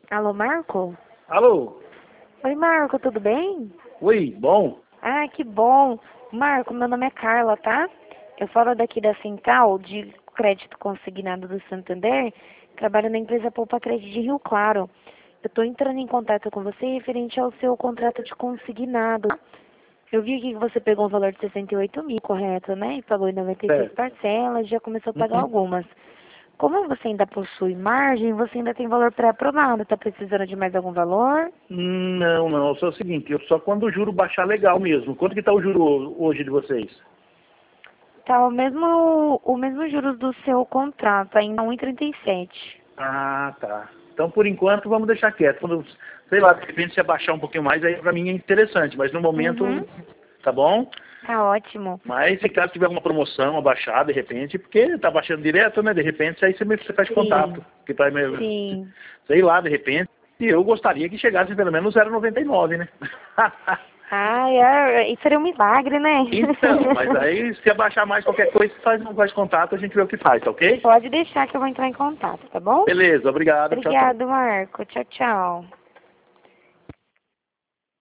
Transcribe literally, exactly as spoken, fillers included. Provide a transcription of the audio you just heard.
Alô, Marco? Alô? Oi, Marco, tudo bem? Oi, bom? Ah, que bom. Marco, meu nome é Carla, tá? Eu falo daqui da Central de Crédito Consignado do Santander. Trabalho na empresa Poupa Crédito de Rio Claro. Eu tô entrando em contato com você referente ao seu contrato de consignado. Eu vi aqui que você pegou um valor de sessenta e oito mil, correto, né? E pagou em noventa e seis Certo. parcelas, já começou a pagar Uhum. algumas. Como você ainda possui margem, você ainda tem valor pré-aprovado. Tá precisando de mais algum valor? Não, não, só é o seguinte, eu só quando o juro baixar legal mesmo. Quanto que tá o juro ho- hoje de vocês? Tá o mesmo, o mesmo juros do seu contrato, ainda um e trinta e sete. Ah, tá. Então, por enquanto, vamos deixar quieto. Quando, sei lá, de repente, se abaixar um pouquinho mais, aí pra mim é interessante. Mas no momento, Uhum. tá bom? Tá ótimo. Mas se caso tiver alguma promoção, abaixar, de repente, porque tá baixando direto, né? De repente, aí você, me, você faz contato. Sim, Que pra, me- sim. sei lá, de repente, eu gostaria que chegasse pelo menos zero vírgula noventa e nove, né? Ai, é, isso seria um milagre, né? Então, mas aí se abaixar mais qualquer coisa, faz, faz contato, a gente vê o que faz, tá ok? Pode deixar que eu vou entrar em contato, tá bom? Beleza, obrigado, tchau, tchau. Obrigado, Marco. Tchau, tchau.